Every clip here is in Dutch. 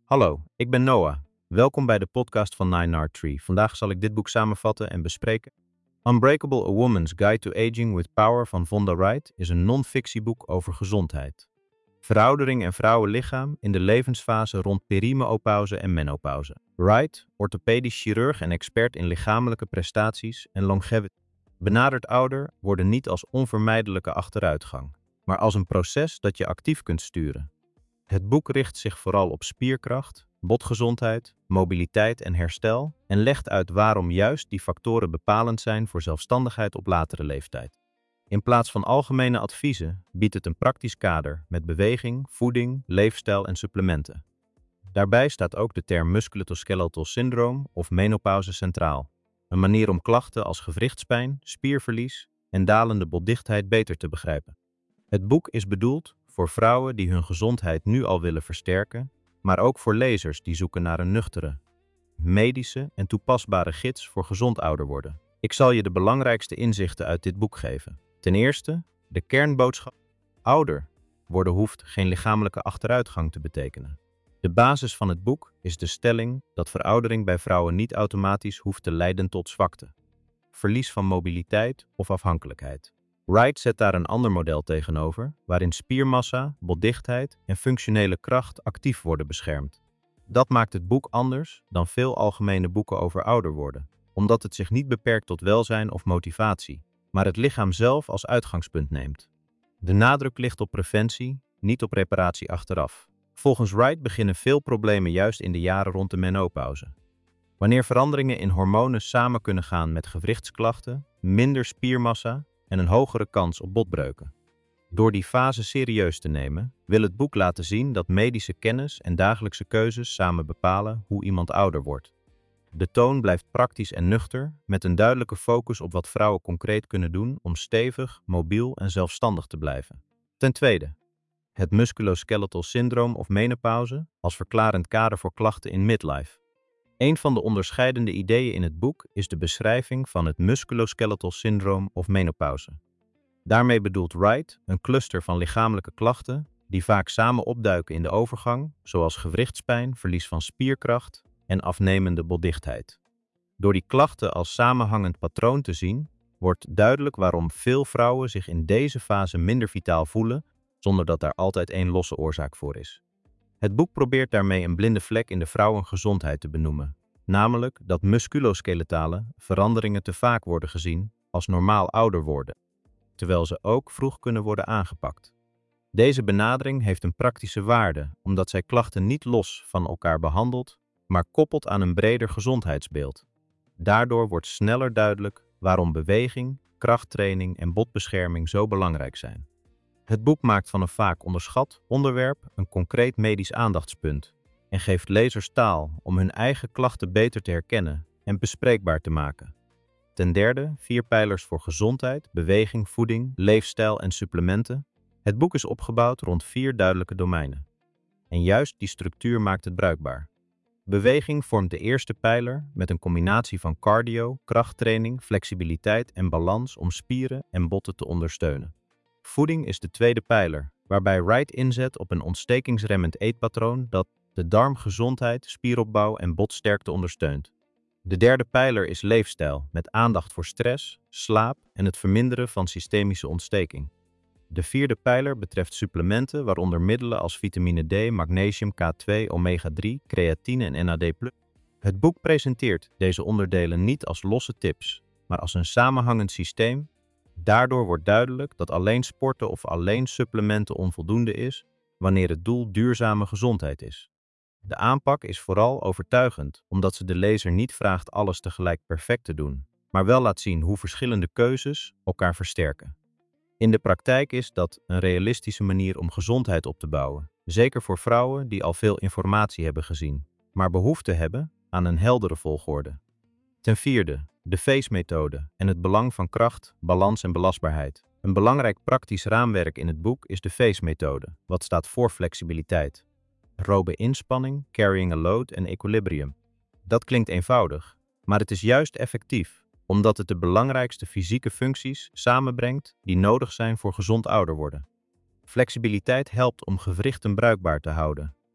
Hallo, ik ben Noah. Welkom bij de podcast van Nine Art Tree. Vandaag zal ik dit boek samenvatten en bespreken. Unbreakable: A Woman's Guide to Aging with Power van Vonda Wright is een non-fictieboek over gezondheid. Veroudering en vrouwenlichaam in de levensfase rond perimenopauze en menopauze. Wright, orthopedisch chirurg en expert in lichamelijke prestaties en longevity, benadert ouder worden niet als onvermijdelijke achteruitgang, maar als een proces dat je actief kunt sturen. Het boek richt zich vooral op spierkracht, botgezondheid, mobiliteit en herstel en legt uit waarom juist die factoren bepalend zijn voor zelfstandigheid op latere leeftijd. In plaats van algemene adviezen biedt het een praktisch kader met beweging, voeding, leefstijl en supplementen. Daarbij staat ook de term musculoskeletal syndroom of menopauze centraal, een manier om klachten als gewrichtspijn, spierverlies en dalende botdichtheid beter te begrijpen. Het boek is bedoeld voor vrouwen die hun gezondheid nu al willen versterken, maar ook voor lezers die zoeken naar een nuchtere, medische en toepasbare gids voor gezond ouder worden. Ik zal je de belangrijkste inzichten uit dit boek geven. Ten eerste, de kernboodschap: ouder worden hoeft geen lichamelijke achteruitgang te betekenen. De basis van het boek is de stelling dat veroudering bij vrouwen niet automatisch hoeft te leiden tot zwakte, verlies van mobiliteit of afhankelijkheid. Wright zet daar een ander model tegenover, waarin spiermassa, botdichtheid en functionele kracht actief worden beschermd. Dat maakt het boek anders dan veel algemene boeken over ouder worden, omdat het zich niet beperkt tot welzijn of motivatie, maar het lichaam zelf als uitgangspunt neemt. De nadruk ligt op preventie, niet op reparatie achteraf. Volgens Wright beginnen veel problemen juist in de jaren rond de menopauze. Wanneer veranderingen in hormonen samen kunnen gaan met gewrichtsklachten, minder spiermassa en een hogere kans op botbreuken. Door die fase serieus te nemen, wil het boek laten zien dat medische kennis en dagelijkse keuzes samen bepalen hoe iemand ouder wordt. De toon blijft praktisch en nuchter, met een duidelijke focus op wat vrouwen concreet kunnen doen om stevig, mobiel en zelfstandig te blijven. Ten tweede, het musculoskeletal syndroom of menopauze als verklarend kader voor klachten in midlife. Een van de onderscheidende ideeën in het boek is de beschrijving van het musculoskeletal syndroom of menopauze. Daarmee bedoelt Wright een cluster van lichamelijke klachten die vaak samen opduiken in de overgang, zoals gewrichtspijn, verlies van spierkracht en afnemende botdichtheid. Door die klachten als samenhangend patroon te zien, wordt duidelijk waarom veel vrouwen zich in deze fase minder vitaal voelen, zonder dat daar altijd één losse oorzaak voor is. Het boek probeert daarmee een blinde vlek in de vrouwengezondheid te benoemen, namelijk dat musculoskeletale veranderingen te vaak worden gezien als normaal ouder worden, terwijl ze ook vroeg kunnen worden aangepakt. Deze benadering heeft een praktische waarde, omdat zij klachten niet los van elkaar behandelt, maar koppelt aan een breder gezondheidsbeeld. Daardoor wordt sneller duidelijk waarom beweging, krachttraining en botbescherming zo belangrijk zijn. Het boek maakt van een vaak onderschat onderwerp een concreet medisch aandachtspunt en geeft lezers taal om hun eigen klachten beter te herkennen en bespreekbaar te maken. Ten derde, 4 pijlers voor gezondheid, beweging, voeding, leefstijl en supplementen. Het boek is opgebouwd rond 4 duidelijke domeinen. En juist die structuur maakt het bruikbaar. Beweging vormt de eerste pijler met een combinatie van cardio, krachttraining, flexibiliteit en balans om spieren en botten te ondersteunen. Voeding is de tweede pijler, waarbij Wright inzet op een ontstekingsremmend eetpatroon dat de darmgezondheid, spieropbouw en botsterkte ondersteunt. De derde pijler is leefstijl, met aandacht voor stress, slaap en het verminderen van systemische ontsteking. De vierde pijler betreft supplementen, waaronder middelen als vitamine D, magnesium, K2, omega-3, creatine en NAD+. Het boek presenteert deze onderdelen niet als losse tips, maar als een samenhangend systeem. Daardoor wordt duidelijk dat alleen sporten of alleen supplementen onvoldoende is, wanneer het doel duurzame gezondheid is. De aanpak is vooral overtuigend, omdat ze de lezer niet vraagt alles tegelijk perfect te doen, maar wel laat zien hoe verschillende keuzes elkaar versterken. In de praktijk is dat een realistische manier om gezondheid op te bouwen, zeker voor vrouwen die al veel informatie hebben gezien, maar behoefte hebben aan een heldere volgorde. Ten vierde, de FACE-methode en het belang van kracht, balans en belastbaarheid. Een belangrijk praktisch raamwerk in het boek is de FACE-methode, wat staat voor flexibiliteit, aerobe inspanning, carrying a load en equilibrium. Dat klinkt eenvoudig, maar het is juist effectief, omdat het de belangrijkste fysieke functies samenbrengt die nodig zijn voor gezond ouder worden. Flexibiliteit helpt om gewrichten bruikbaar te houden,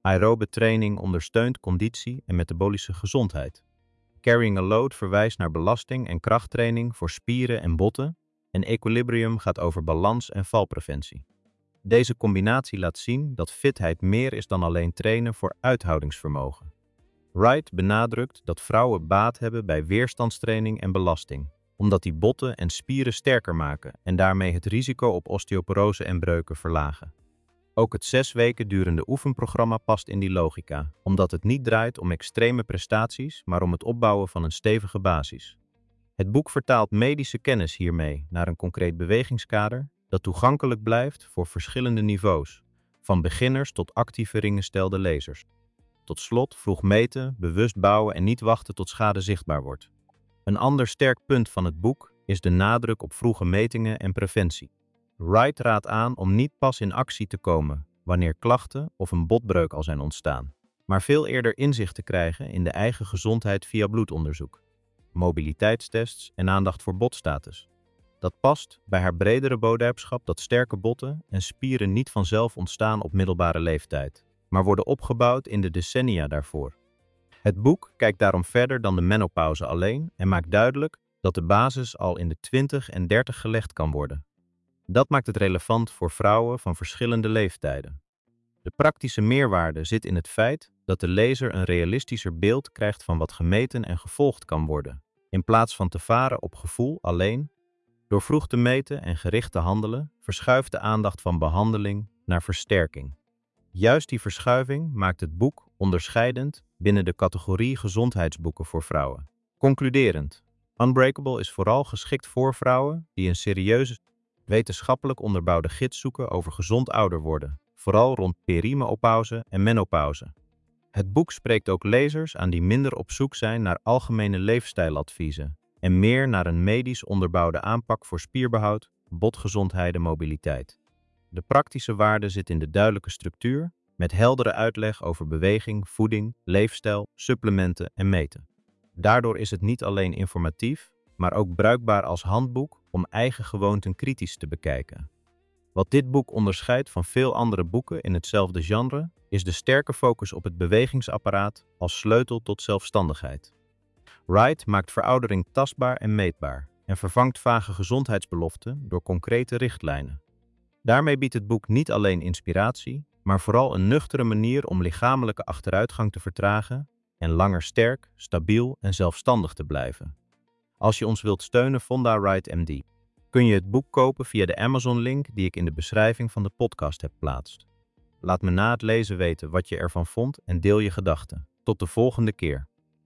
Aerobe training ondersteunt conditie en metabolische gezondheid. Carrying a load verwijst naar belasting en krachttraining voor spieren en botten. En equilibrium gaat over balans en valpreventie. Deze combinatie laat zien dat fitheid meer is dan alleen trainen voor uithoudingsvermogen. Wright benadrukt dat vrouwen baat hebben bij weerstandstraining en belasting, omdat die botten en spieren sterker maken en daarmee het risico op osteoporose en breuken verlagen. Ook het 6 weken durende oefenprogramma past in die logica, omdat het niet draait om extreme prestaties, maar om het opbouwen van een stevige basis. Het boek vertaalt medische kennis hiermee naar een concreet bewegingskader dat toegankelijk blijft voor verschillende niveaus, van beginners tot actieve ringenstelde lezers. Tot slot vroeg meten, bewust bouwen en niet wachten tot schade zichtbaar wordt. Een ander sterk punt van het boek is de nadruk op vroege metingen en preventie. Wright raadt aan om niet pas in actie te komen wanneer klachten of een botbreuk al zijn ontstaan, maar veel eerder inzicht te krijgen in de eigen gezondheid via bloedonderzoek, mobiliteitstests en aandacht voor botstatus. Dat past bij haar bredere boodschap dat sterke botten en spieren niet vanzelf ontstaan op middelbare leeftijd, maar worden opgebouwd in de decennia daarvoor. Het boek kijkt daarom verder dan de menopauze alleen en maakt duidelijk dat de basis al in de 20 en 30 gelegd kan worden. Dat maakt het relevant voor vrouwen van verschillende leeftijden. De praktische meerwaarde zit in het feit dat de lezer een realistischer beeld krijgt van wat gemeten en gevolgd kan worden, in plaats van te varen op gevoel alleen. Door vroeg te meten en gericht te handelen, verschuift de aandacht van behandeling naar versterking. Juist die verschuiving maakt het boek onderscheidend binnen de categorie gezondheidsboeken voor vrouwen. Concluderend, Unbreakable is vooral geschikt voor vrouwen die een serieuze, wetenschappelijk onderbouwde gids zoeken over gezond ouder worden, vooral rond perimenopauze en menopauze. Het boek spreekt ook lezers aan die minder op zoek zijn naar algemene leefstijladviezen en meer naar een medisch onderbouwde aanpak voor spierbehoud, botgezondheid en mobiliteit. De praktische waarde zit in de duidelijke structuur, met heldere uitleg over beweging, voeding, leefstijl, supplementen en meten. Daardoor is het niet alleen informatief, maar ook bruikbaar als handboek om eigen gewoonten kritisch te bekijken. Wat dit boek onderscheidt van veel andere boeken in hetzelfde genre, is de sterke focus op het bewegingsapparaat als sleutel tot zelfstandigheid. Wright maakt veroudering tastbaar en meetbaar en vervangt vage gezondheidsbeloften door concrete richtlijnen. Daarmee biedt het boek niet alleen inspiratie, maar vooral een nuchtere manier om lichamelijke achteruitgang te vertragen en langer sterk, stabiel en zelfstandig te blijven. Als je ons wilt steunen, Fonda Wright MD, kun je het boek kopen via de Amazon-link die ik in de beschrijving van de podcast heb geplaatst. Laat me na het lezen weten wat je ervan vond en deel je gedachten. Tot de volgende keer.